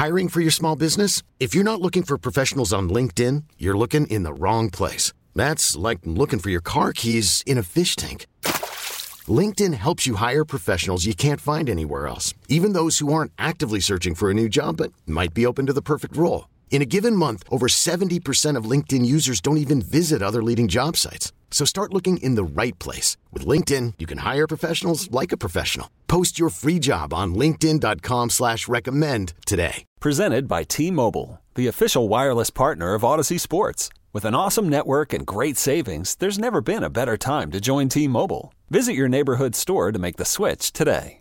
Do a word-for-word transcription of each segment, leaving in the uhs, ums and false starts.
Hiring for your small business? If you're not looking for professionals on LinkedIn, you're looking in the wrong place. That's like looking for your car keys in a fish tank. LinkedIn helps you hire professionals you can't find anywhere else, even those who aren't actively searching for a new job but might be open to the perfect role. In a given month, over seventy percent of LinkedIn users don't even visit other leading job sites. So start looking in the right place. With LinkedIn, you can hire professionals like a professional. Post your free job on linkedin.com slash recommend today. Presented by T-Mobile, the official wireless partner of Odyssey Sports. With an awesome network and great savings, there's never been a better time to join T-Mobile. Visit your neighborhood store to make the switch today.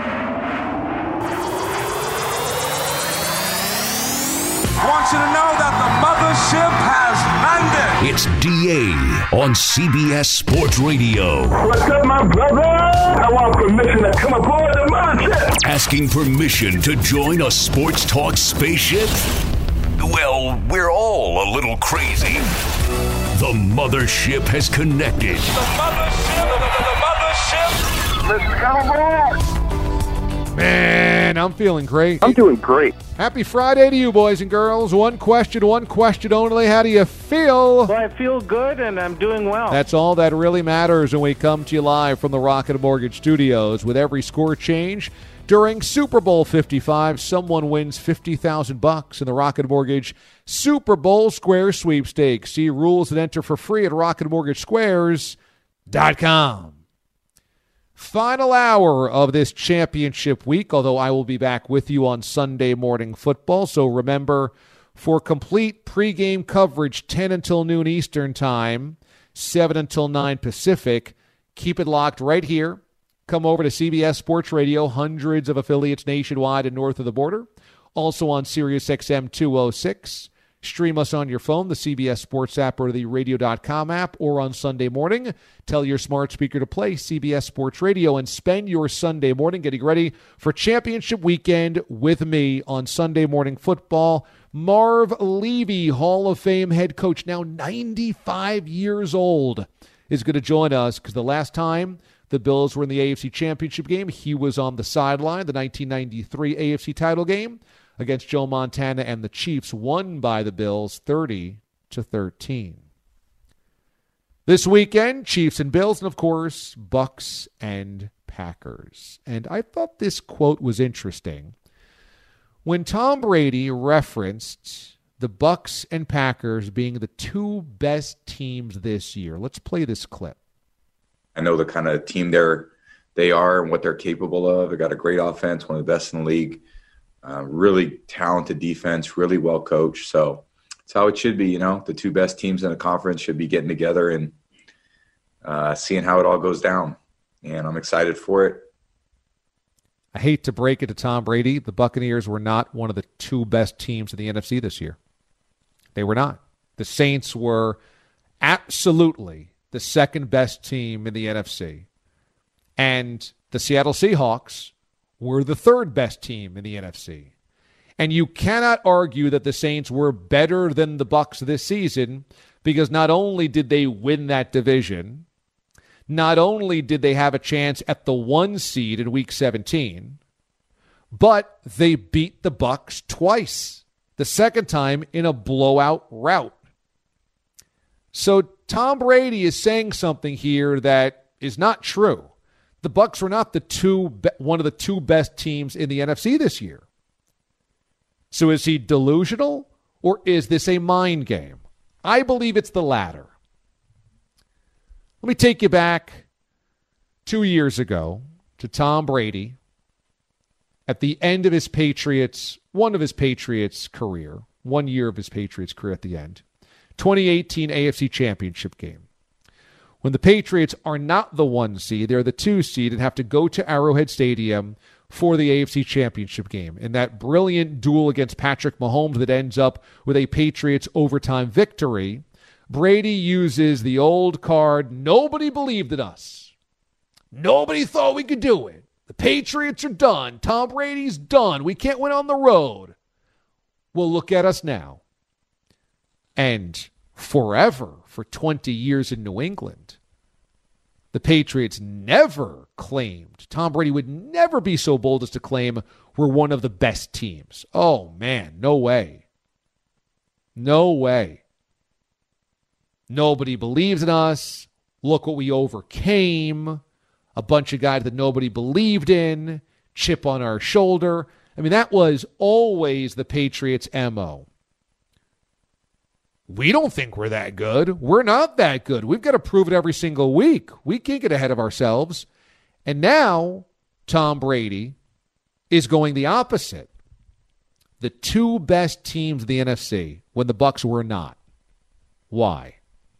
I want you to know that the mothership has landed. It's D A on C B S Sports Radio. What's up, my brother? I want permission to come aboard the mothership. Asking permission to join a sports talk spaceship? Well, we're all a little crazy. The mothership has connected. The mothership, the, the, the mothership. Let's come aboard. Man, I'm feeling great. I'm doing great. Happy Friday to you, boys and girls. One question, one question only. How do you feel? Well, I feel good, and I'm doing well. That's all that really matters when we come to you live from the Rocket Mortgage Studios. With every score change during Super Bowl fifty-five, someone wins fifty thousand bucks in the Rocket Mortgage Super Bowl Square Sweepstakes. See rules and enter for free at rocket mortgage squares dot com. Final hour of this championship week, although I will be back with you on Sunday Morning Football. So remember, for complete pregame coverage, ten until noon Eastern Time, seven until nine Pacific, keep it locked right here. Come over to C B S Sports Radio, hundreds of affiliates nationwide and north of the border. Also on Sirius X M two oh six. Stream us on your phone, the C B S Sports app or the radio dot com app, or on Sunday morning. Tell your smart speaker to play C B S Sports Radio and spend your Sunday morning getting ready for championship weekend with me on Sunday Morning Football. Marv Levy, Hall of Fame head coach, now ninety-five years old, is going to join us because the last time the Bills were in the A F C Championship game, he was on the sideline, the nineteen ninety-three A F C title game against Joe Montana and the Chiefs, won by the Bills thirty to thirteen. This weekend, Chiefs and Bills, and of course, Bucks and Packers. And I thought this quote was interesting. When Tom Brady referenced the Bucks and Packers being the two best teams this year. Let's play this clip. I know the kind of team they're, they are and what they're capable of. They got a great offense, one of the best in the league. Uh, really talented defense, really well coached. So it's how it should be, you know. The two best teams in the conference should be getting together and uh, seeing how it all goes down. And I'm excited for it. I hate to break it to Tom Brady. The Buccaneers were not one of the two best teams in the N F C this year. They were not. The Saints were absolutely the second best team in the N F C. And the Seattle Seahawks were the third best team in the N F C. And you cannot argue that the Saints were better than the Bucs this season because not only did they win that division, not only did they have a chance at the one seed in week seventeen, but they beat the Bucs twice, the second time in a blowout rout. So Tom Brady is saying something here that is not true. The Bucs were not the two, one of the two best teams in the N F C this year. So is he delusional or is this a mind game? I believe it's the latter. Let me take you back two years ago to Tom Brady at the end of his Patriots, one of his Patriots career, one year of his Patriots career at the end, twenty eighteen A F C Championship game. When the Patriots are not the one seed, they're the two seed and have to go to Arrowhead Stadium for the A F C Championship game. In that brilliant duel against Patrick Mahomes that ends up with a Patriots overtime victory, Brady uses the old card, nobody believed in us. Nobody thought we could do it. The Patriots are done. Tom Brady's done. We can't win on the road. Well, look at us now. And forever, for twenty years in New England, the Patriots never claimed, Tom Brady would never be so bold as to claim, we're one of the best teams. Oh, man, no way. No way. Nobody believes in us. Look what we overcame. A bunch of guys that nobody believed in. Chip on our shoulder. I mean, that was always the Patriots' M O. We don't think we're that good. We're not that good. We've got to prove it every single week. We can't get ahead of ourselves. And now Tom Brady is going the opposite. The two best teams in the N F C when the Bucs were not. Why?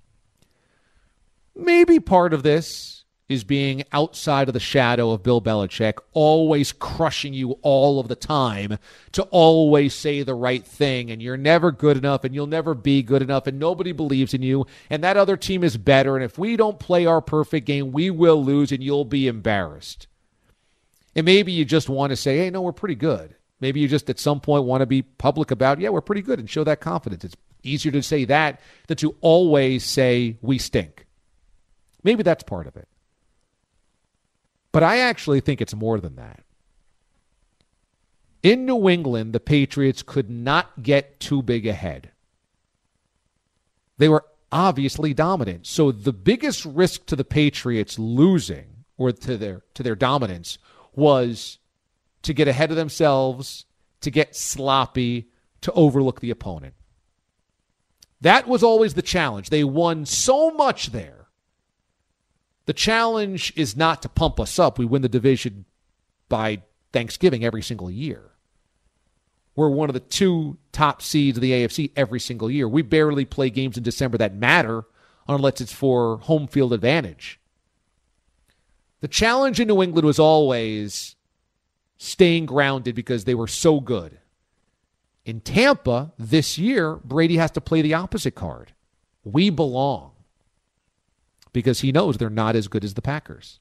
Maybe part of this is being outside of the shadow of Bill Belichick, always crushing you all of the time to always say the right thing, and you're never good enough, and you'll never be good enough, and nobody believes in you, and that other team is better, and if we don't play our perfect game, we will lose, and you'll be embarrassed. And maybe you just want to say, hey, no, we're pretty good. Maybe you just at some point want to be public about, yeah, we're pretty good, and show that confidence. It's easier to say that than to always say we stink. Maybe that's part of it. But I actually think it's more than that. In New England, the Patriots could not get too big ahead. They were obviously dominant. So the biggest risk to the Patriots losing, or to their to their dominance, was to get ahead of themselves, to get sloppy, to overlook the opponent. That was always the challenge. They won so much there. The challenge is not to pump us up. We win the division by Thanksgiving every single year. We're one of the two top seeds of the A F C every single year. We barely play games in December that matter unless it's for home field advantage. The challenge in New England was always staying grounded because they were so good. In Tampa, this year, Brady has to play the opposite card. We belong. Because he knows they're not as good as the Packers.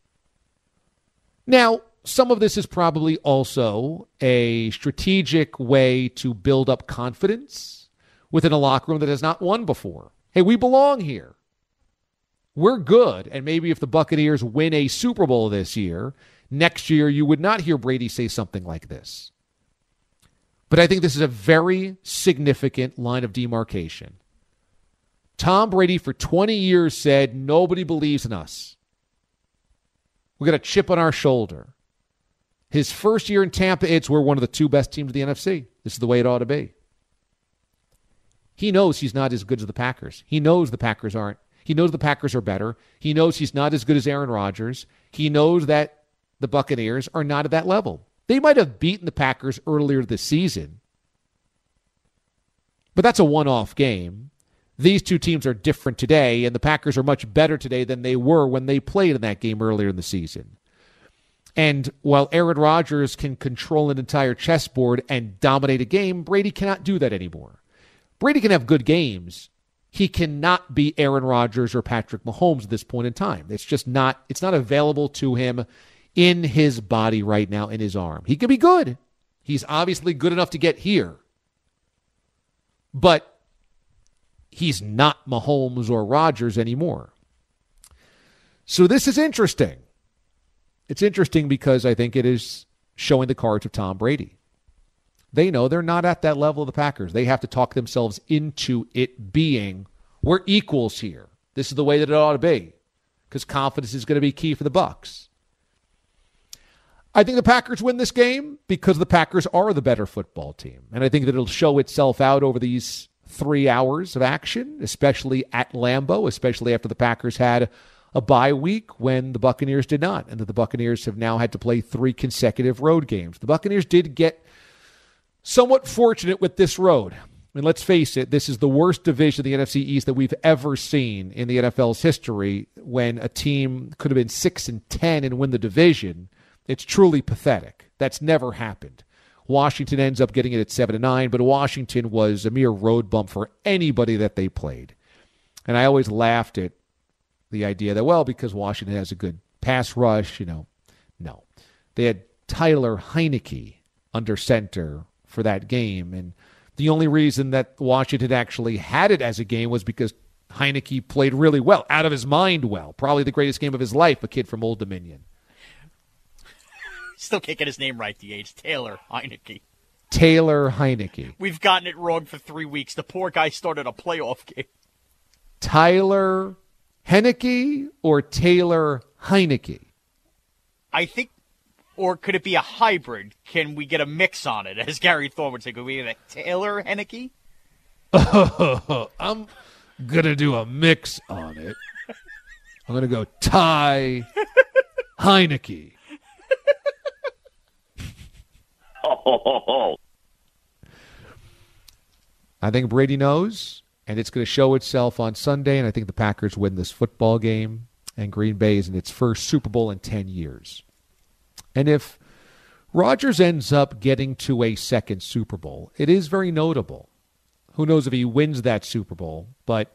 Now, some of this is probably also a strategic way to build up confidence within a locker room that has not won before. Hey, we belong here. We're good. And maybe if the Buccaneers win a Super Bowl this year, next year you would not hear Brady say something like this. But I think this is a very significant line of demarcation. Tom Brady for twenty years said, nobody believes in us. We got a chip on our shoulder. His first year in Tampa, it's we're one of the two best teams in the N F C. This is the way it ought to be. He knows he's not as good as the Packers. He knows the Packers aren't. He knows the Packers are better. He knows he's not as good as Aaron Rodgers. He knows that the Buccaneers are not at that level. They might have beaten the Packers earlier this season, but that's a one-off game. These two teams are different today, and the Packers are much better today than they were when they played in that game earlier in the season. And while Aaron Rodgers can control an entire chessboard and dominate a game, Brady cannot do that anymore. Brady can have good games. He cannot be Aaron Rodgers or Patrick Mahomes at this point in time. It's just not, it's not available to him in his body right now, in his arm. He can be good. He's obviously good enough to get here. But he's not Mahomes or Rodgers anymore. So this is interesting. It's interesting because I think it is showing the cards of Tom Brady. They know they're not at that level of the Packers. They have to talk themselves into it being, we're equals here. This is the way that it ought to be, because confidence is going to be key for the Bucs. I think the Packers win this game because the Packers are the better football team. And I think that it'll show itself out over these three hours of action, especially at Lambeau, especially after the Packers had a bye week when the Buccaneers did not, and that the Buccaneers have now had to play three consecutive road games. The Buccaneers did get somewhat fortunate with this road. I mean, let's face it, this is the worst division of the N F C East that we've ever seen in the N F L's history, when a team could have been six and ten and win the division. It's truly pathetic. That's never happened. Washington ends up getting it at seven and nine, but Washington was a mere road bump for anybody that they played. And I always laughed at the idea that, well, because Washington has a good pass rush, you know, no. They had Tyler Heineke under center for that game, and the only reason that Washington actually had it as a game was because Heineke played really well, out of his mind well. Probably the greatest game of his life, a kid from Old Dominion. Still can't get his name right, D H. Taylor Heinicke. Taylor Heinicke. We've gotten it wrong for three weeks. The poor guy started a playoff game. Tyler Heinicke or Taylor Heinicke? I think, or could it be a hybrid? Can we get a mix on it? As Gary Thorne would say, could we get a Taylor Heinicke? I'm going to do a mix on it. I'm going to go Ty Heinicke. I think Brady knows, and it's going to show itself on Sunday, and I think the Packers win this football game, and Green Bay is in its first Super Bowl in ten years. And if Rodgers ends up getting to a second Super Bowl, it is very notable. Who knows if he wins that Super Bowl, but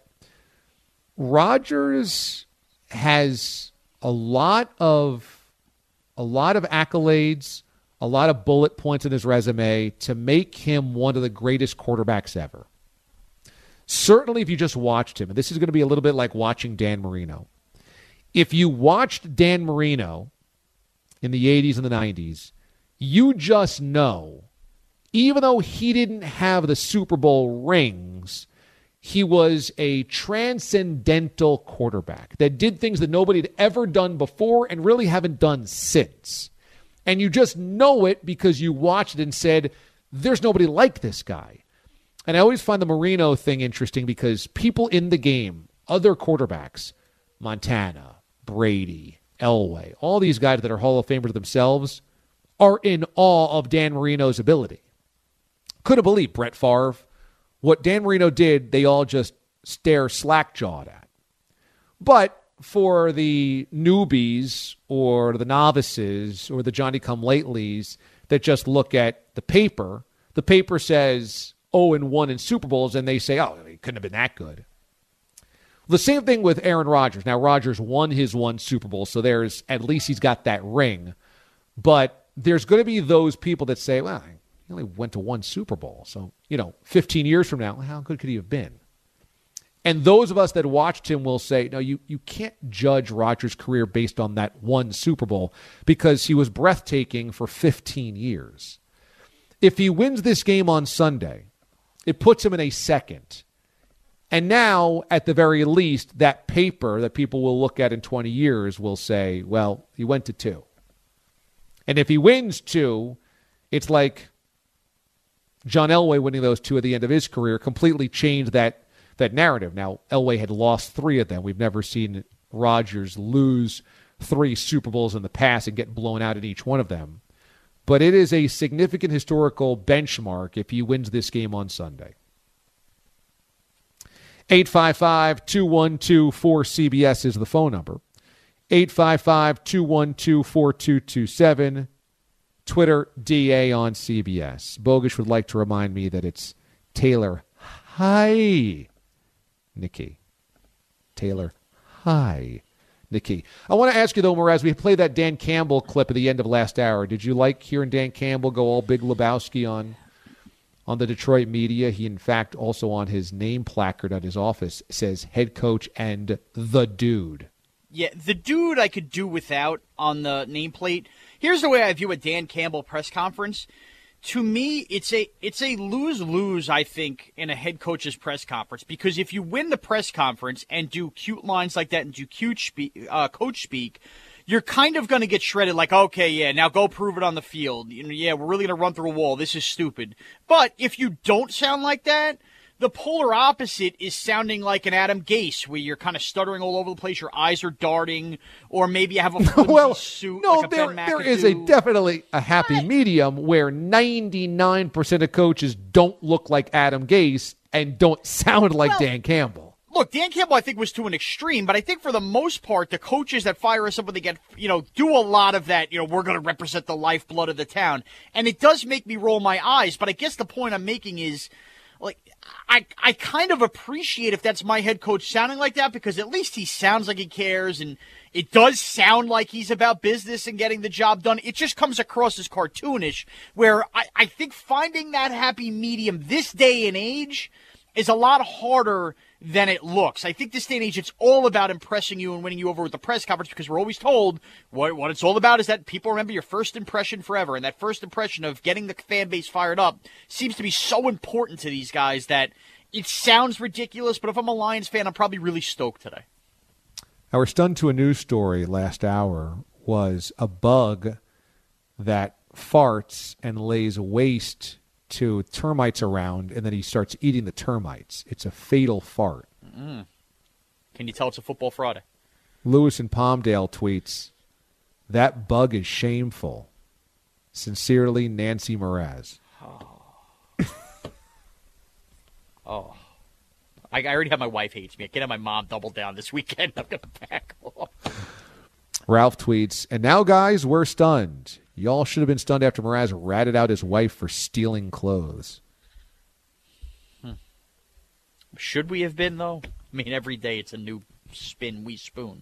Rodgers has a lot of a lot of accolades, a lot of bullet points in his resume to make him one of the greatest quarterbacks ever. Certainly if you just watched him, and this is going to be a little bit like watching Dan Marino. If you watched Dan Marino in the eighties and the nineties, you just know, even though he didn't have the Super Bowl rings, he was a transcendental quarterback that did things that nobody had ever done before and really haven't done since. And you just know it because you watched it and said, there's nobody like this guy. And I always find the Marino thing interesting because people in the game, other quarterbacks, Montana, Brady, Elway, all these guys that are Hall of Famers themselves are in awe of Dan Marino's ability. Couldn't believe Brett Favre. What Dan Marino did, they all just stare slack-jawed at. But for the newbies or the novices or the Johnny-come-latelys that just look at the paper, the paper says oh and one in Super Bowls, and they say, oh, he couldn't have been that good. The same thing with Aaron Rodgers. Now, Rodgers won his one Super Bowl, so there's at least he's got that ring. But there's going to be those people that say, well, he only went to one Super Bowl. So, you know, fifteen years from now, how good could he have been? And those of us that watched him will say, no, you, you can't judge Rodgers' career based on that one Super Bowl because he was breathtaking for fifteen years. If he wins this game on Sunday, it puts him in a second. And now, at the very least, that paper that people will look at in twenty years will say, well, he went to two. And if he wins two, it's like John Elway winning those two at the end of his career completely changed that that narrative. Now, Elway had lost three of them. We've never seen Rodgers lose three Super Bowls in the past and get blown out in each one of them. But it is a significant historical benchmark if he wins this game on Sunday. eight five five, two one two, four C B S is the phone number. eight five five, two one two, four two two seven. Twitter, D A on C B S. Bogusch would like to remind me that it's Taylor Hi, Nikki. Taylor Hi, Nikki. I want to ask you, though, Mraz, we played that Dan Campbell clip at the end of last hour. Did you like hearing Dan Campbell go all Big Lebowski on, on the Detroit media? He, in fact, also on his name placard at his office says head coach and the dude. Yeah, the dude I could do without on the nameplate. Here's the way I view a Dan Campbell press conference. To me, it's a it's a lose-lose, I think, in a head coach's press conference. Because if you win the press conference and do cute lines like that and do cute speak, uh, coach speak, you're kind of going to get shredded like, okay, yeah, now go prove it on the field. You know, yeah, we're really going to run through a wall. This is stupid. But if you don't sound like that, the polar opposite is sounding like an Adam Gase, where you're kind of stuttering all over the place, your eyes are darting, or maybe you have a flimsy well, suit no, like a there, Ben there McAdoo. is a definitely a happy medium where ninety-nine percent of coaches don't look like Adam Gase and don't sound like well, Dan Campbell. Look, Dan Campbell, I think, was to an extreme, but I think for the most part, the coaches that fire us up when they get, you know, do a lot of that, you know, we're going to represent the lifeblood of the town. And it does make me roll my eyes, but I guess the point I'm making is, like, I I kind of appreciate if that's my head coach sounding like that, because at least he sounds like he cares, and it does sound like he's about business and getting the job done. It just comes across as cartoonish, where I, I think finding that happy medium this day and age is a lot harder than it looks. I think this day and age, it's all about impressing you and winning you over with the press conference because we're always told what, what it's all about is that people remember your first impression forever. And that first impression of getting the fan base fired up seems to be so important to these guys that it sounds ridiculous. But if I'm a Lions fan, I'm probably really stoked today. Our Stunned to a News story last hour was a bug that farts and lays waste to termites around, and then he starts eating the termites. It's a fatal fart. Mm. Can you tell it's a football Friday? Lewis in Palmdale tweets, that bug is shameful. Sincerely, Nancy Mraz. Oh. oh. I, I already have my wife hates me. I can't have my mom double down this weekend. I'm going to back off. Ralph tweets, and now, guys, we're stunned. Y'all should have been stunned after Mraz ratted out his wife for stealing clothes. Hmm. Should we have been, though? I mean, every day it's a new spin we spoon.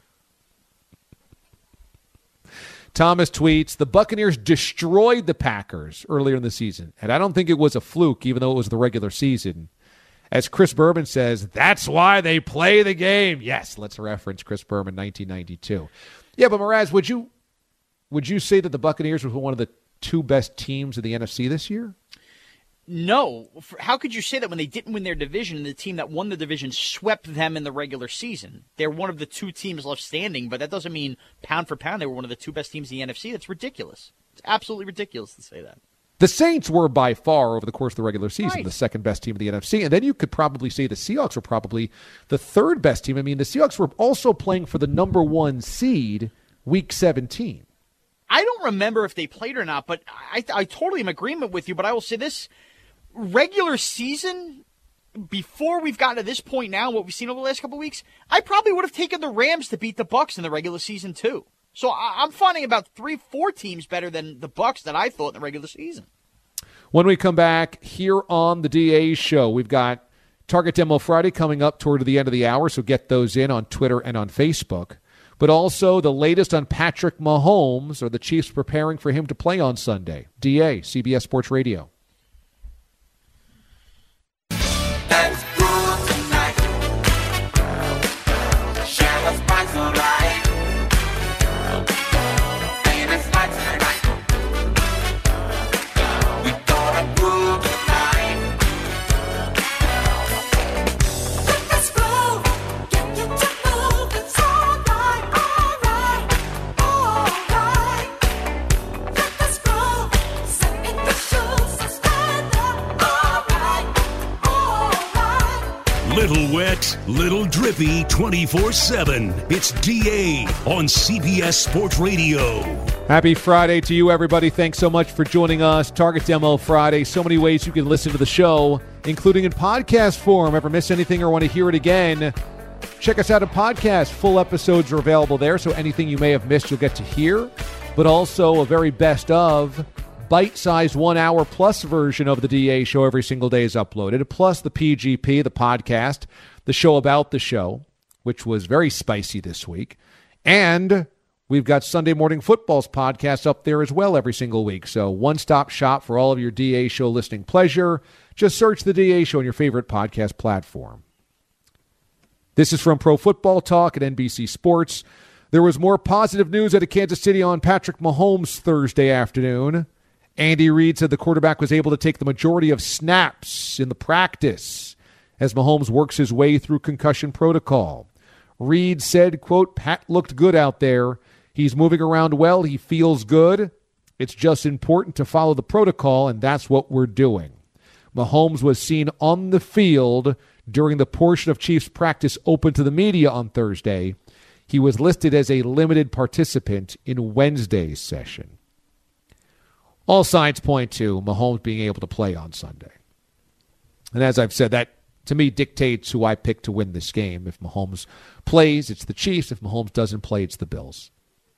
Thomas tweets, the Buccaneers destroyed the Packers earlier in the season, and I don't think it was a fluke, even though it was the regular season. As Chris Berman says, that's why they play the game. Yes, let's reference Chris Berman, nineteen ninety-two. Yeah, but Mraz, would you would you say that the Buccaneers were one of the two best teams in the N F C this year? No. How could you say that when they didn't win their division and the team that won the division swept them in the regular season? They're one of the two teams left standing, but that doesn't mean pound for pound they were one of the two best teams in the N F C. That's ridiculous. It's absolutely ridiculous to say that. The Saints were by far, over the course of the regular season, right. the second best team in the N F C. And then you could probably say the Seahawks were probably the third best team. I mean, the Seahawks were also playing for the number one seed week seventeen. I don't remember if they played or not, but I, I totally am in agreement with you. But I will say this, regular season, before we've gotten to this point now, what we've seen over the last couple of weeks, I probably would have taken the Rams to beat the Bucs in the regular season too. So I'm finding about three, four teams better than the Bucs that I thought in the regular season. When we come back here on the D A Show, we've got Target Demo Friday coming up toward the end of the hour, so get those in on Twitter and on Facebook. But also the latest on Patrick Mahomes, or the Chiefs preparing for him to play on Sunday. D A, C B S Sports Radio. Let's go tonight. Share a spice of life. Little wet, little drippy, twenty-four seven. It's D A on C B S Sports Radio. Happy Friday to you, everybody. Thanks so much for joining us. Target Demo Friday. So many ways you can listen to the show, including in podcast form. Ever miss anything or want to hear it again? Check us out in podcast. Full episodes are available there, so anything you may have missed, you'll get to hear. But also a very best of bite-sized one-hour plus version of the D A Show every single day is uploaded, plus the P G P, the podcast, the show about the show, which was very spicy this week. And we've got Sunday Morning Football's podcast up there as well every single week. So one-stop shop for all of your D A Show listening pleasure. Just search the D A Show on your favorite podcast platform. This is from Pro Football Talk at N B C Sports. There was more positive news out of Kansas City on Patrick Mahomes Thursday afternoon. Andy Reid said the quarterback was able to take the majority of snaps in the practice as Mahomes works his way through concussion protocol. Reid said, quote, Pat looked good out there. He's moving around well. He feels good. It's just important to follow the protocol, and that's what we're doing. Mahomes was seen on the field during the portion of Chiefs practice open to the media on Thursday. He was listed as a limited participant in Wednesday's session. All signs point to Mahomes being able to play on Sunday. And as I've said, that to me dictates who I pick to win this game. If Mahomes plays, it's the Chiefs. If Mahomes doesn't play, it's the Bills.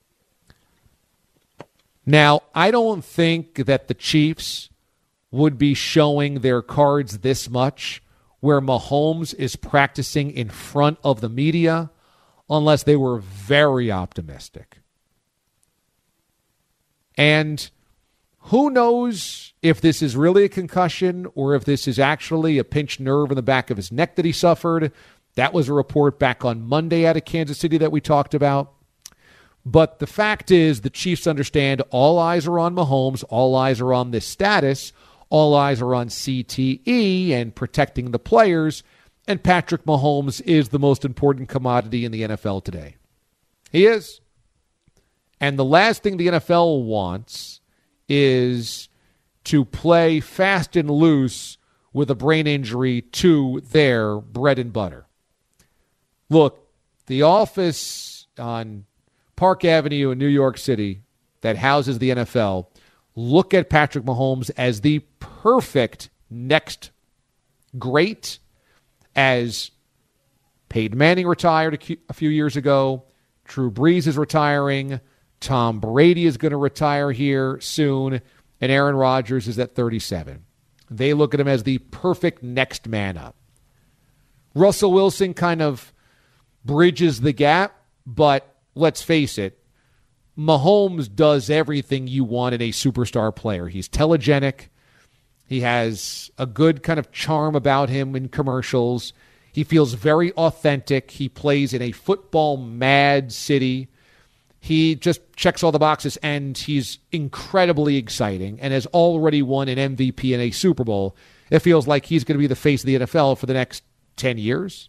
Now, I don't think that the Chiefs would be showing their cards this much where Mahomes is practicing in front of the media unless they were very optimistic. And Who knows if this is really a concussion or if this is actually a pinched nerve in the back of his neck that he suffered. That was a report back on Monday out of Kansas City that we talked about. But the fact is the Chiefs understand all eyes are on Mahomes, all eyes are on this status, all eyes are on C T E and protecting the players, and Patrick Mahomes is the most important commodity in the N F L today. He is. And the last thing the N F L wants is to play fast and loose with a brain injury to their bread and butter. Look, the office on Park Avenue in New York City that houses the N F L look at Patrick Mahomes as the perfect next great, as Peyton Manning retired a few years ago, Drew Brees is retiring, Tom Brady is going to retire here soon, and Aaron Rodgers is at thirty-seven. They look at him as the perfect next man up. Russell Wilson kind of bridges the gap, but let's face it, Mahomes does everything you want in a superstar player. He's telegenic. He has a good kind of charm about him in commercials. He feels very authentic. He plays in a football-mad city. He just checks all the boxes, and he's incredibly exciting and has already won an M V P and a Super Bowl. It feels like he's going to be the face of the N F L for the next ten years.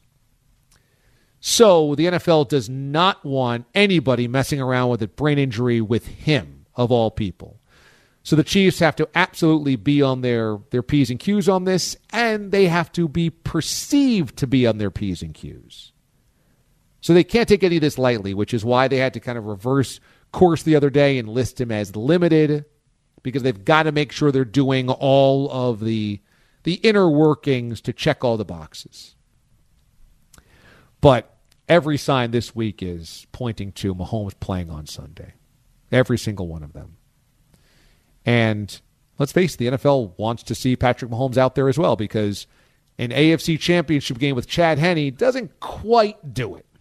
So the N F L does not want anybody messing around with a brain injury with him, of all people. So the Chiefs have to absolutely be on their, their P's and Q's on this, and they have to be perceived to be on their P's and Q's. So they can't take any of this lightly, which is why they had to kind of reverse course the other day and list him as limited, because they've got to make sure they're doing all of the, the inner workings to check all the boxes. But every sign this week is pointing to Mahomes playing on Sunday. Every single one of them. And let's face it, the N F L wants to see Patrick Mahomes out there as well, because an A F C championship game with Chad Henne doesn't quite do it.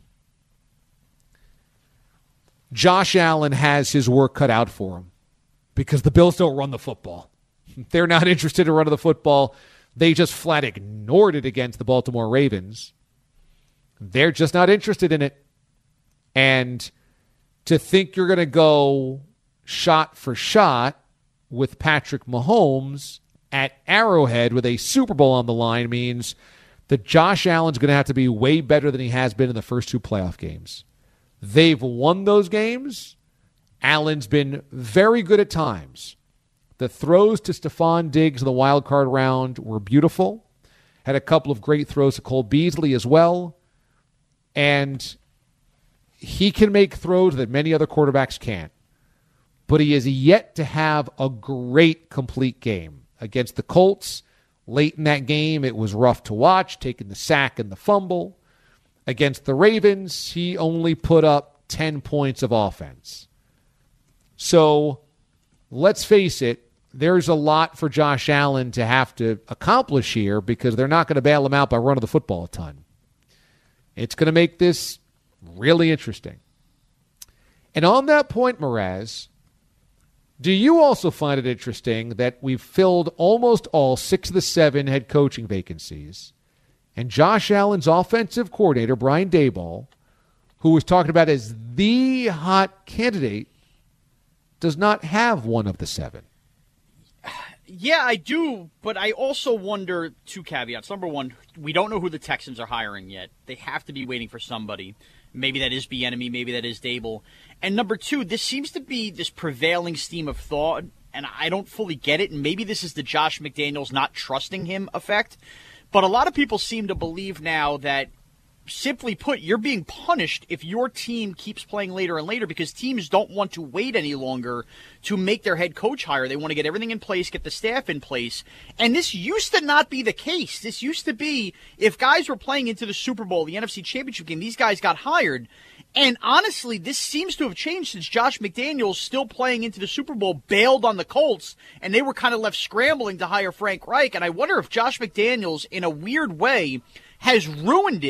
Josh Allen has his work cut out for him because the Bills don't run the football. They're not interested in running the football. They just flat ignored it against the Baltimore Ravens. They're just not interested in it. And to think you're going to go shot for shot with Patrick Mahomes at Arrowhead with a Super Bowl on the line means that Josh Allen's going to have to be way better than he has been in the first two playoff games. They've won those games. Allen's been very good at times. The throws to Stephon Diggs in the wild card round were beautiful. Had a couple of great throws to Cole Beasley as well. And he can make throws that many other quarterbacks can't. But he is yet to have a great complete game. Against the Colts, late in that game, it was rough to watch, taking the sack and the fumble. Against the Ravens, he only put up ten points of offense. So let's face it, there's a lot for Josh Allen to have to accomplish here because they're not going to bail him out by running the football a ton. It's going to make this really interesting. And on that point, Mraz, do you also find it interesting that we've filled almost all six of the seven head coaching vacancies, and Josh Allen's offensive coordinator, Brian Daboll, who was talked about as the hot candidate, does not have one of the seven? Yeah, I do, but I also wonder two caveats. Number one, we don't know who the Texans are hiring yet. They have to be waiting for somebody. Maybe that is Bieniemy, maybe that is Daboll. And number two, this seems to be this prevailing stream of thought, and I don't fully get it, and maybe this is the Josh McDaniels not trusting him effect. But a lot of people seem to believe now that, simply put, you're being punished if your team keeps playing later and later because teams don't want to wait any longer to make their head coach hire. They want to get everything in place, get the staff in place. And this used to not be the case. This used to be if guys were playing into the Super Bowl, the N F C Championship game, these guys got hired. And honestly, this seems to have changed since Josh McDaniels, still playing into the Super Bowl, bailed on the Colts, and they were kind of left scrambling to hire Frank Reich. And I wonder if Josh McDaniels, in a weird way, has ruined it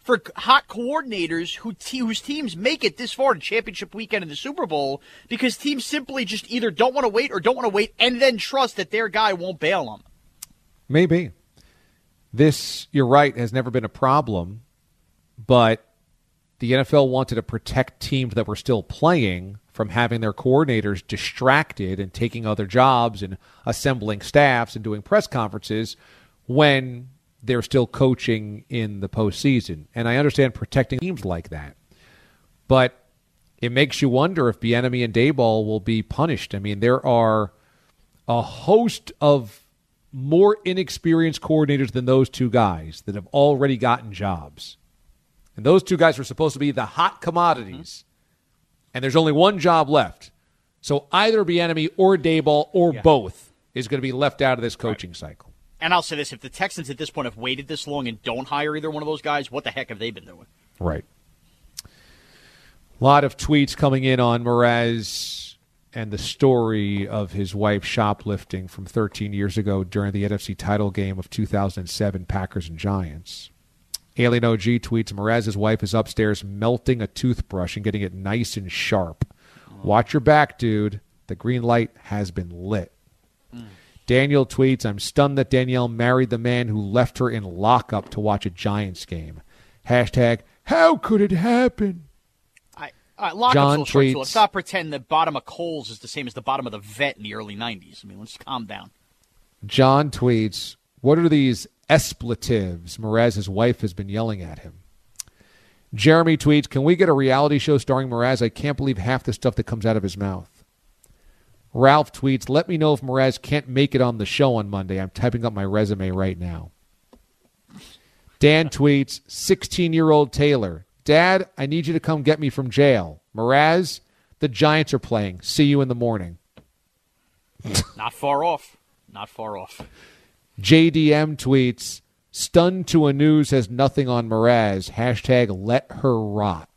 for hot coordinators who te- whose teams make it this far to championship weekend in the Super Bowl because teams simply just either don't want to wait or don't want to wait and then trust that their guy won't bail them. Maybe. This, you're right, has never been a problem, but the N F L wanted to protect teams that were still playing from having their coordinators distracted and taking other jobs and assembling staffs and doing press conferences when they're still coaching in the postseason. And I understand protecting teams like that. But it makes you wonder if Bieniemy and Daboll will be punished. I mean, there are a host of more inexperienced coordinators than those two guys that have already gotten jobs. And those two guys were supposed to be the hot commodities. And there's only one job left. So either Bieniemy or Daboll or yeah. both is going to be left out of this coaching right. cycle. And I'll say this, if the Texans at this point have waited this long and don't hire either one of those guys, what the heck have they been doing? Right. A lot of tweets coming in on Mraz and the story of his wife shoplifting from thirteen years ago during the N F C title game of two thousand seven Packers and Giants. Alien O G tweets, Mraz's wife is upstairs melting a toothbrush and getting it nice and sharp. Watch your back, dude. The green light has been lit. Mm. Daniel tweets, I'm stunned that Danielle married the man who left her in lockup to watch a Giants game. Hashtag, how could it happen? I, uh, lockup's so short, so let's not pretend the bottom of Kohl's is the same as the bottom of the vet in the early nineties. I mean, let's calm down. John tweets, what are these expletives Mraz's wife has been yelling at him? Jeremy tweets, can we get a reality show starring Mraz? I can't believe half the stuff that comes out of his mouth. Ralph tweets, let me know if Mraz can't make it on the show on Monday. I'm typing up my resume right now. Dan tweets, sixteen-year-old Taylor, Dad, I need you to come get me from jail. Mraz, the Giants are playing. See you in the morning. Not far off. Not far off. J D M tweets, stunned to a news has nothing on Mraz. Hashtag let her rot.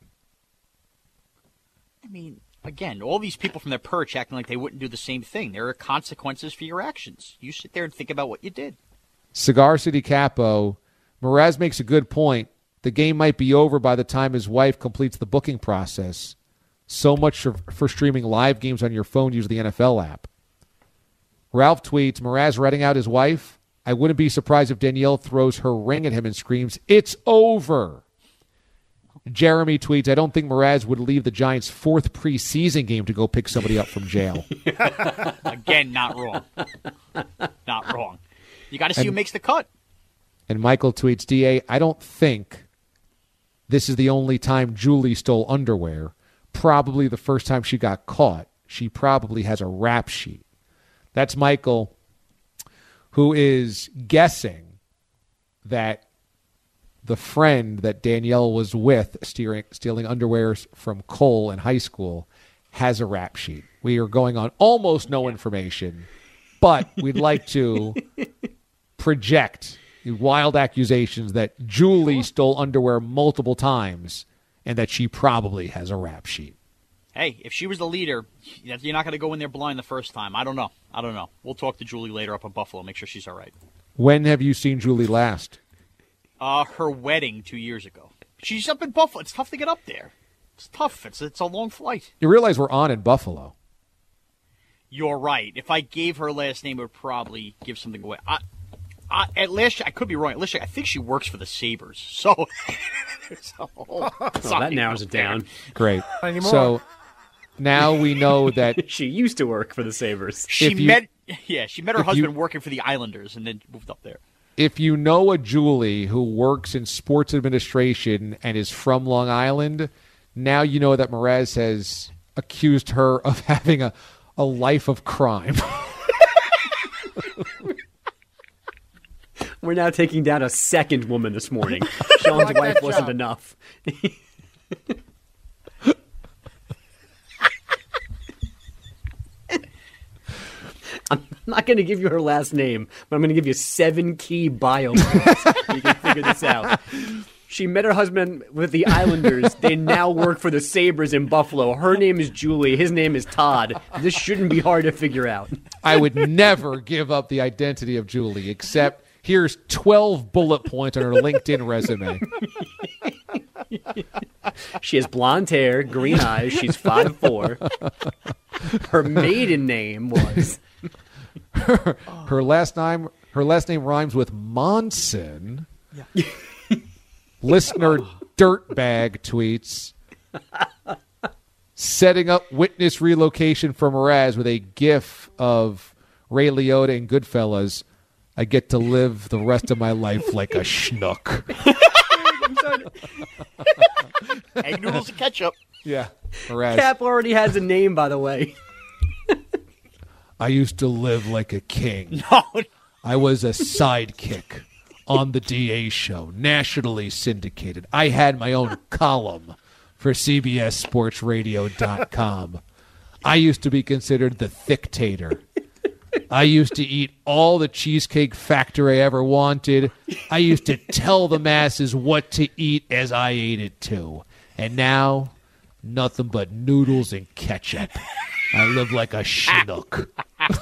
I mean, again, all these people from their perch acting like they wouldn't do the same thing. There are consequences for your actions. You sit there and think about what you did. Cigar City Capo, Mraz makes a good point. The game might be over by the time his wife completes the booking process. So much for, for streaming live games on your phone. Use the N F L app. Ralph tweets, Mraz ratting out his wife. I wouldn't be surprised if Danielle throws her ring at him and screams, it's over. Jeremy tweets, I don't think Mraz would leave the Giants' fourth preseason game to go pick somebody up from jail. Again, not wrong. Not wrong. You got to see and, who makes the cut. And Michael tweets, D A, I don't think this is the only time Julie stole underwear. Probably the first time she got caught. She probably has a rap sheet. That's Michael, who is guessing that the friend that Danielle was with steering, stealing underwears from Cole in high school has a rap sheet. We are going on almost no information, but we'd like to project wild accusations that Julie stole underwear multiple times and that she probably has a rap sheet. Hey, if she was the leader, you're not going to go in there blind the first time. I don't know. I don't know. We'll talk to Julie later up in Buffalo, make sure she's all right. When have you seen Julie last? Uh, her wedding two years ago. She's up in Buffalo. It's tough to get up there. It's tough. It's it's a long flight. You realize we're on in Buffalo. You're right. If I gave her last name, it would probably give something away. I, I, at last, I could be wrong. At least I think she works for the Sabres. So, so oh, that narrows it down. Great. So now we know that she used to work for the Sabres. She you, met, yeah, she met her husband you, working for the Islanders and then moved up there. If you know a Julie who works in sports administration and is from Long Island, now you know that Mraz has accused her of having a, a life of crime. We're now taking down a second woman this morning. Sean's like wife wasn't job. enough. I'm not going to give you her last name, but I'm going to give you seven key bio points. You can figure this out. She met her husband with the Islanders. They now work for the Sabres in Buffalo. Her name is Julie. His name is Todd. This shouldn't be hard to figure out. I would never give up the identity of Julie, except here's twelve bullet points on her LinkedIn resume. She has blonde hair, green eyes. She's five foot four. Her maiden name was her, her last name. Her last name rhymes with Monson. Yeah. Listener Dirtbag tweets, setting up witness relocation for Mraz with a gif of Ray Liotta and Goodfellas. I get to live the rest of my life like a schnook. Egg noodles and ketchup. Yeah. Mraz. Cap already has a name, by the way. I used to live like a king. No. I was a sidekick on the D A show, nationally syndicated. I had my own column for C B S Sports Radio dot com. I used to be considered the thick-tater. I used to eat all the Cheesecake Factory I ever wanted. I used to tell the masses what to eat as I ate it too. And now, nothing but noodles and ketchup. I live like a schnook.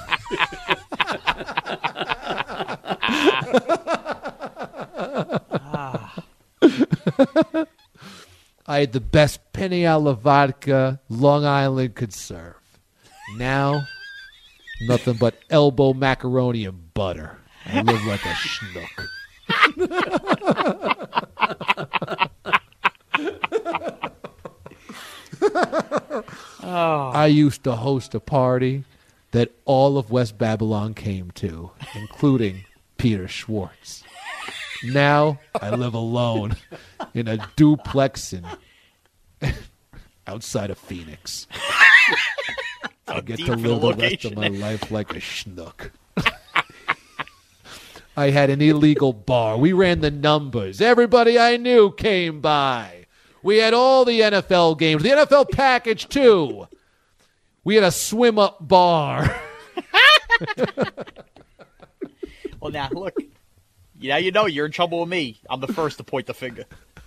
I had the best penny alla vodka Long Island could serve. Now, nothing but elbow macaroni and butter. I live like a schnook. Oh. I used to host a party that all of West Babylon came to, including Peter Schwartz. Now I live alone in a duplex in, outside of Phoenix. I get to live the rest of my life like a schnook. I had an illegal bar. We ran the numbers. Everybody I knew came by. We had all the N F L games, the N F L package too. We had a swim-up bar. Well, now, look. Yeah, you know you're in trouble with me. I'm the first to point the finger.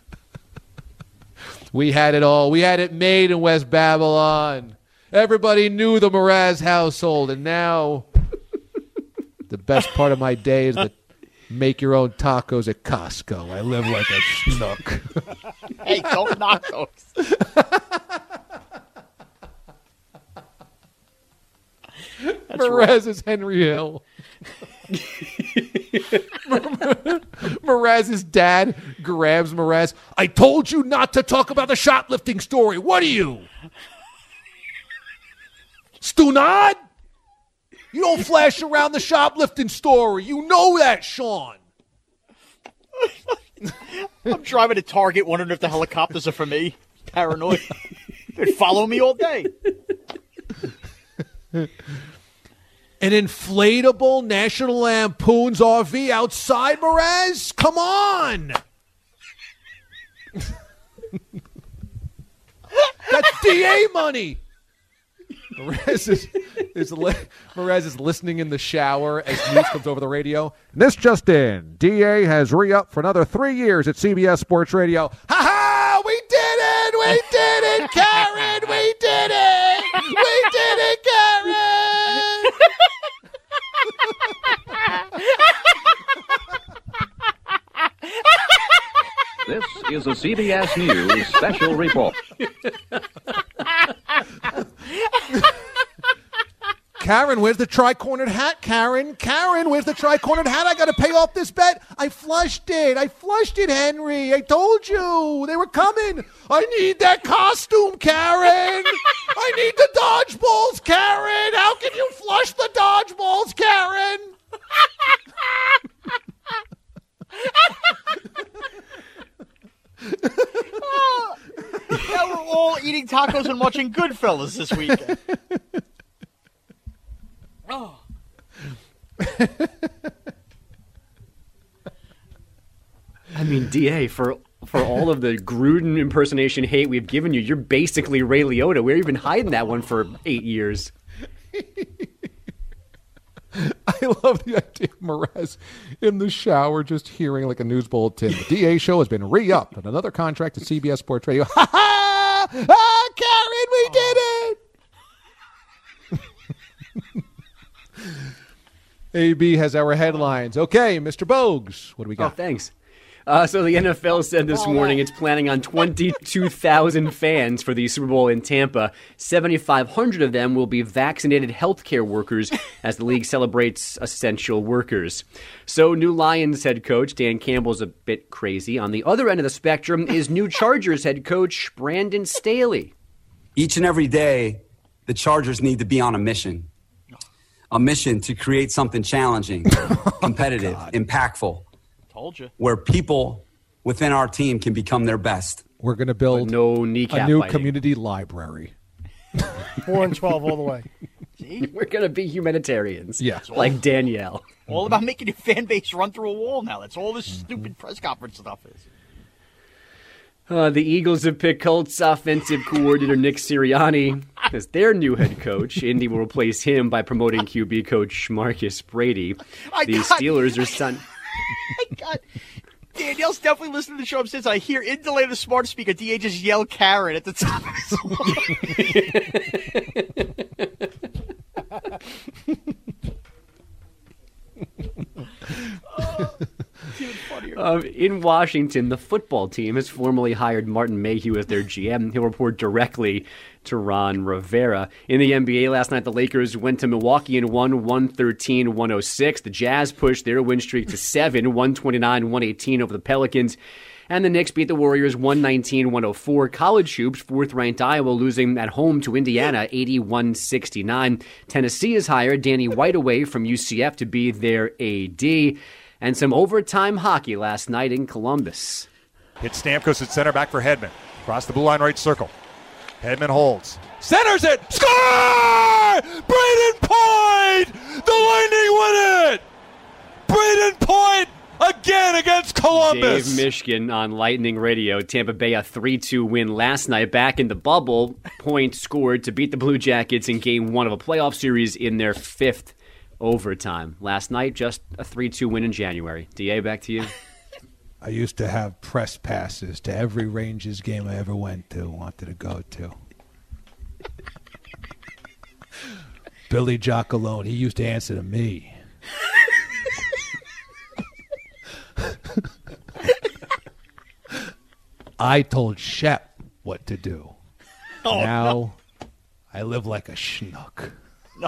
We had it all. We had it made in West Babylon. Everybody knew the Mraz household, and now the best part of my day is the make your own tacos at Costco. I live like a schnook. Hey, don't knock those. Mraz is Henry Hill. Mraz's dad grabs Mraz. I told you not to talk about the shoplifting story. What are you? Stunad? You don't flash around the shoplifting story. You know that, Sean. I'm driving to Target wondering if the helicopters are for me. Paranoid. They'd follow me all day. An inflatable National Lampoon's R V outside Mraz? Come on! That's D A money! Mraz is, is, li- Mraz is listening in the shower as news comes over the radio. And this just in. D A has re-upped for another three years at C B S Sports Radio. Ha-ha! We did it! We did it, Karen! We did it! We did it, Karen! This is a C B S News special report. Karen, where's the tri-cornered hat, Karen? Karen, where's the tri-cornered hat? I got to pay off this bet. I flushed it. I flushed it, Henry. I told you. They were coming. I need that costume, Karen. I need the dodgeballs, Karen. How can you flush the dodgeballs, Karen? Oh, now we're all eating tacos and watching Goodfellas this weekend. Oh. I mean, D A, for for all of the Gruden impersonation hate we've given you, you're basically Ray Liotta. We're even hiding that one for eight years. I love the idea of Mraz in the shower just hearing like a news bulletin. The D A show has been re-upped and another contract at C B S Sports Radio. Ha ha! Ah, Karen, we did it! A B has our headlines. Okay, Mister Bogues, what do we got? Oh, thanks. Uh, so the N F L said this morning it's planning on twenty-two thousand fans for the Super Bowl in Tampa. seventy-five hundred of them will be vaccinated healthcare workers as the league celebrates essential workers. So new Lions head coach Dan Campbell's a bit crazy. On the other end of the spectrum is new Chargers head coach Brandon Staley. Each and every day, the Chargers need to be on a mission. A mission to create something challenging, competitive, oh impactful. Told you. Where people within our team can become their best. We're going to build but no kneecap a new biting. community library. Four and twelve all the way. See? We're going to be humanitarians. Yeah. Like Danielle. All about making your fan base run through a wall now. That's all this stupid press conference stuff is. Uh, the Eagles have picked Colts offensive coordinator Nick Sirianni as their new head coach. Indy will replace him by promoting Q B coach Marcus Brady. I the got, Steelers are son. I got Danielle's definitely listening to the show upstairs. I hear in delay the smart speaker, D A just yell Karen at the top of his oh. Uh, in Washington, the football team has formally hired Martin Mayhew as their G M. He'll report directly to Ron Rivera. In the N B A last night, the Lakers went to Milwaukee and won one thirteen to one oh six. The Jazz pushed their win streak to seven, one twenty-nine to one eighteen over the Pelicans. And the Knicks beat the Warriors one nineteen to one oh four. College hoops, fourth-ranked Iowa losing at home to Indiana eighty-one sixty-nine. Tennessee has hired Danny Whiteaway from U C F to be their A D. And some overtime hockey last night in Columbus. Hit Stamkos at center back for Hedman. Across the blue line right circle. Hedman holds. Centers it! Score! Braden Point! The Lightning win it! Braden Point again against Columbus! Dave Mishkin on Lightning Radio. Tampa Bay a three two win last night. Back in the bubble, Point scored to beat the Blue Jackets in game one of a playoff series in their fifth overtime. Last night, just a three two win in January. D A, back to you. I used to have press passes to every Rangers game I ever went to, wanted to go to. Billy Giacalone, he used to answer to me. I told Shep what to do. Oh, now, no. I live like a schnook. No.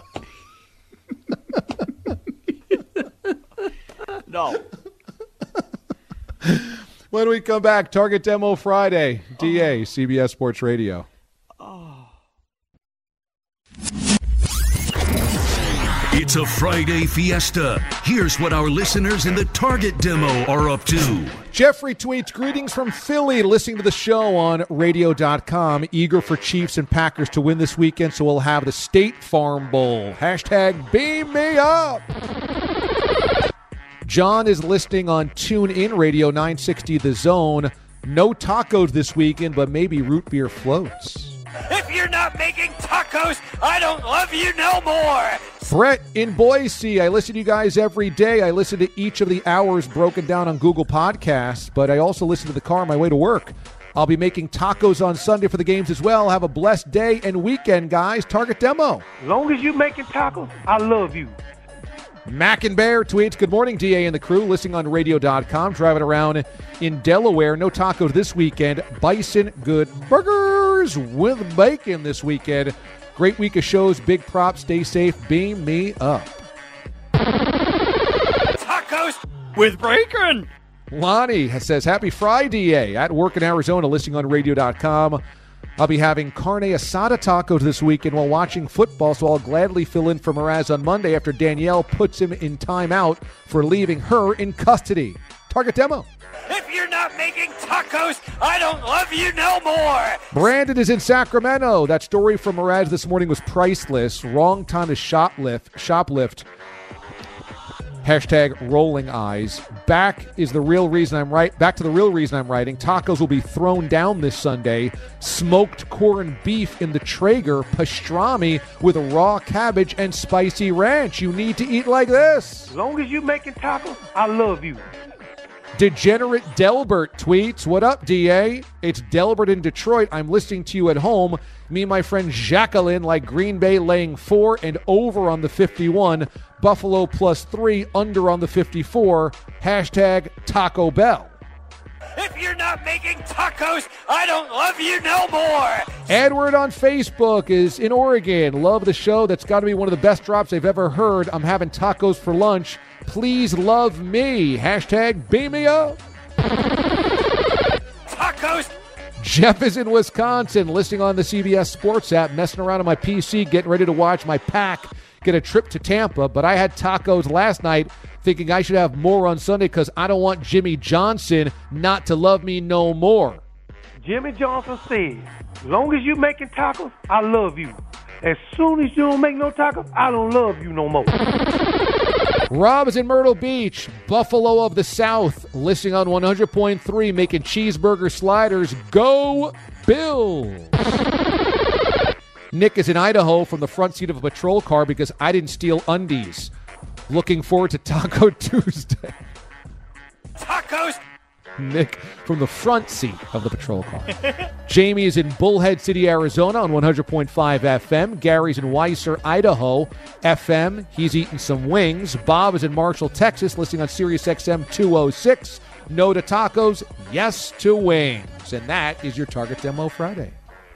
No. When we come back, Target Demo Friday. D A, C B S Sports Radio. Oh. It's a Friday fiesta. Here's what our listeners in the Target Demo are up to. Jeffrey tweets, greetings from Philly, listening to the show on radio dot com. Eager for Chiefs and Packers to win this weekend, so we'll have the State Farm Bowl. Hashtag beam me up. John is listening on TuneIn Radio nine sixty The Zone. No tacos this weekend, but maybe root beer floats. If you're not making tacos, I don't love you no more. Brett in Boise, I listen to you guys every day. I listen to each of the hours broken down on Google Podcasts, but I also listen to the car on my way to work. I'll be making tacos on Sunday for the games as well. Have a blessed day and weekend, guys. Target Demo. As long as you making tacos, I love you. Mac and Bear tweets, good morning, D A and the crew, listening on radio dot com, driving around in Delaware. No tacos this weekend. Bison Good Burgers with bacon this weekend. Great week of shows. Big props. Stay safe. Beam me up. Tacos with bacon. Lonnie says, happy Friday, A. At work in Arizona, listening on radio dot com. I'll be having carne asada tacos this weekend while watching football, so I'll gladly fill in for Mraz on Monday after Danielle puts him in timeout for leaving her in custody. Target Demo. If you're not making tacos, I don't love you no more. Brandon is in Sacramento. That story from Mraz this morning was priceless. Wrong time to shoplift. Shoplift. Hashtag rolling eyes. Back is the real reason I'm right. Back to the real reason I'm writing. Tacos will be thrown down this Sunday. Smoked corned beef in the Traeger. Pastrami with raw cabbage and spicy ranch. You need to eat like this. As long as you making tacos, I love you. Degenerate Delbert tweets, what up, D A? It's Delbert in Detroit. I'm listening to you at home. Me and my friend Jacqueline like Green Bay laying four and over on the fifty-one. Buffalo plus three, under on the fifty-four. Hashtag Taco Bell. If you're not making tacos, I don't love you no more. Edward on Facebook is in Oregon. Love the show. That's got to be one of the best drops I've ever heard. I'm having tacos for lunch. Please love me. Hashtag beam me up. Tacos. Jeff is in Wisconsin, listening on the C B S Sports app, messing around on my P C, getting ready to watch my pack get a trip to Tampa. But I had tacos last night, thinking I should have more on Sunday because I don't want Jimmy Johnson not to love me no more. Jimmy Johnson said, as long as you making tacos, I love you. As soon as you don't make no tacos, I don't love you no more. Rob is in Myrtle Beach, Buffalo of the South, listening on one hundred point three, making cheeseburger sliders. Go Bills! Nick is in Idaho from the front seat of a patrol car because I didn't steal undies. Looking forward to Taco Tuesday. Tacos! Nick from the front seat of the patrol car. Jamie is in Bullhead City, Arizona on one hundred point five F M. Gary's in Weiser, Idaho, F M. He's eating some wings. Bob is in Marshall, Texas, listening on Sirius X M two oh six. No to tacos, yes to wings. And that is your Target Demo Friday.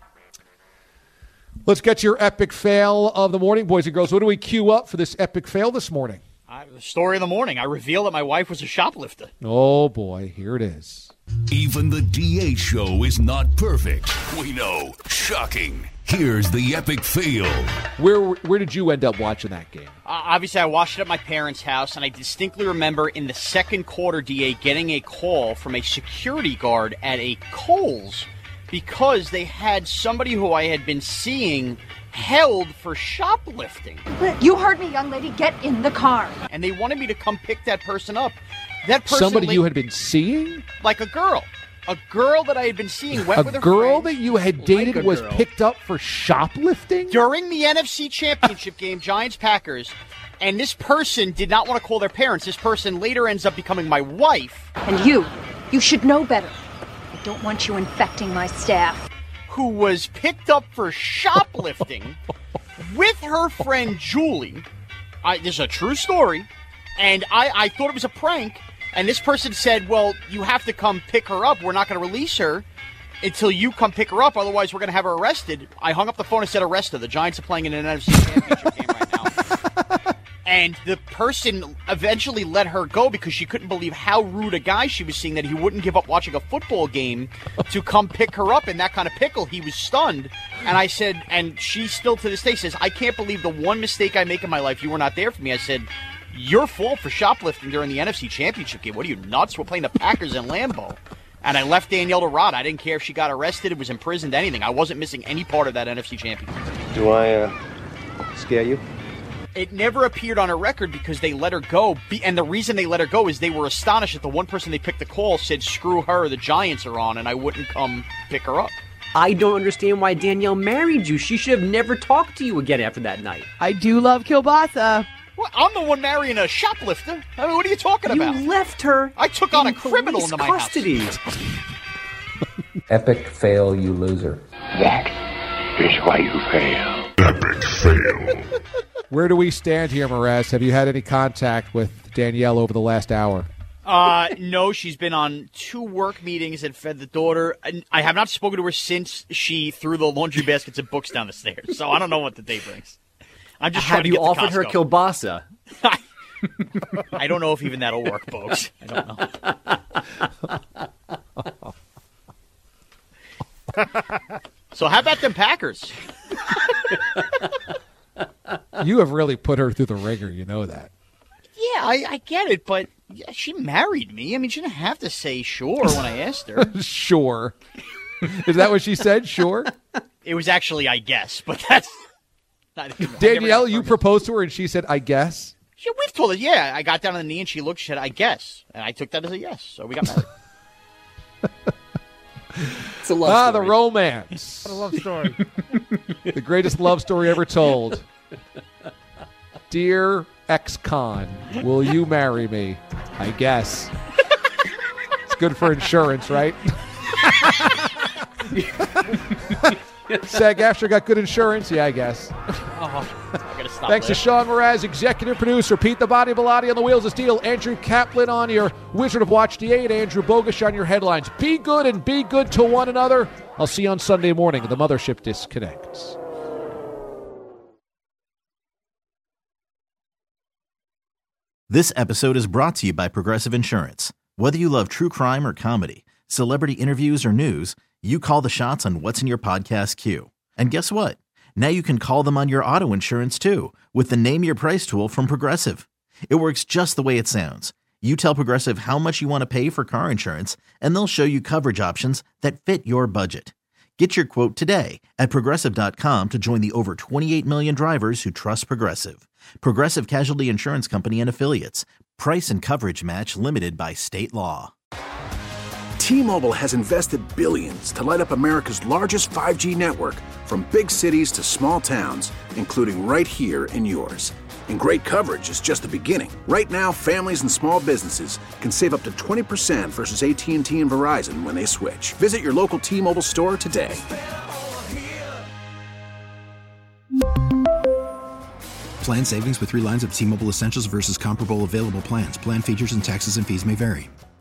Let's get your epic fail of the morning, boys and girls. What do we queue up for this epic fail this morning? Uh, the story of the morning. I revealed that my wife was a shoplifter. Oh, boy. Here it is. Even the D A show is not perfect. We know. Shocking. Here's the epic fail. Where where did you end up watching that game? Uh, obviously, I watched it at my parents' house, and I distinctly remember in the second quarter, D A, getting a call from a security guard at a Kohl's because they had somebody who I had been seeing held for shoplifting. You heard me, young lady. Get in the car. And they wanted me to come pick that person up. That person Somebody lay- you had been seeing? Like a girl. A girl that I had been seeing went a with her girl friends. that you had dated Like a was girl. picked up for shoplifting? During the N F C Championship game, Giants-Packers, and this person did not want to call their parents. This person later ends up becoming my wife. And you, you should know better. I don't want you infecting my staff. Who was picked up for shoplifting with her friend Julie. I, this is a true story. And I, I thought it was a prank. And this person said, well, you have to come pick her up. We're not going to release her until you come pick her up. Otherwise, we're going to have her arrested. I hung up the phone and said, arrest her. The Giants are playing in an N F C Championship game right now. And the person eventually let her go because she couldn't believe how rude a guy she was seeing, that he wouldn't give up watching a football game to come pick her up in that kind of pickle. He was stunned. And I said, and she still to this day says, I can't believe the one mistake I make in my life, you were not there for me. I said, your fault for shoplifting during the N F C Championship game. What are you, nuts? We're playing the Packers in Lambeau. And I left Danielle to rot. I didn't care if she got arrested, was imprisoned, anything. I wasn't missing any part of that N F C Championship. Do I uh, scare you? It never appeared on her record because they let her go. And the reason they let her go is they were astonished that the one person they picked the call said, screw her, the Giants are on, and I wouldn't come pick her up. I don't understand why Danielle married you. She should have never talked to you again after that night. I do love kielbasa. Well, I'm the one marrying a shoplifter. I mean, what are you talking You about? left her. I took on a in criminal police into my custody. house. Epic fail, you loser. That is why you fail. Epic fail. Where do we stand here, Mraz? Have you had any contact with Danielle over the last hour? Uh, no, she's been on two work meetings and fed the daughter. And I have not spoken to her since she threw the laundry baskets and books down the stairs. So I don't know what the day brings. I'm just trying Have to you get to offered her Costco. kielbasa? I don't know if even that'll work, folks. I don't know. So how about them Packers? You have really put her through the ringer, you know that. Yeah, I, I get it, but yeah, she married me. I mean, she didn't have to say sure when I asked her. Sure. Is that what she said? Sure? It was actually, I guess, but that's... I never Danielle, got you permission. proposed to her and she said, I guess? She, we've told her, yeah. I got down on the knee and she looked, she said, I guess. And I took that as a yes, so we got married. It's a love ah, story. the romance. What a love story. The greatest love story ever told. Dear ex-con, will you marry me? I guess. It's good for insurance, right? SAG-AFTRA got good insurance? Yeah, I guess. Oh, I gotta stop. Thanks to Sean Mraz, executive producer, Pete the Body Bilotti on the wheels of steel, Andrew Kaplan on your Wizard of Watch D eight, Andrew Bogush on your headlines. Be good and be good to one another. I'll see you on Sunday morning. The Mothership disconnects. This episode is brought to you by Progressive Insurance. Whether you love true crime or comedy, celebrity interviews or news, you call the shots on what's in your podcast queue. And guess what? Now you can call them on your auto insurance too with the Name Your Price tool from Progressive. It works just the way it sounds. You tell Progressive how much you want to pay for car insurance, and they'll show you coverage options that fit your budget. Get your quote today at Progressive dot com to join the over twenty-eight million drivers who trust Progressive. Progressive Casualty Insurance Company and Affiliates. Price and coverage match limited by state law. T-Mobile has invested billions to light up America's largest five G network, from big cities to small towns, including right here in yours. And great coverage is just the beginning. Right now, families and small businesses can save up to twenty percent versus A T and T and Verizon when they switch. Visit your local T-Mobile store today. Plan savings with three lines of T-Mobile Essentials versus comparable available plans. Plan features and taxes and fees may vary.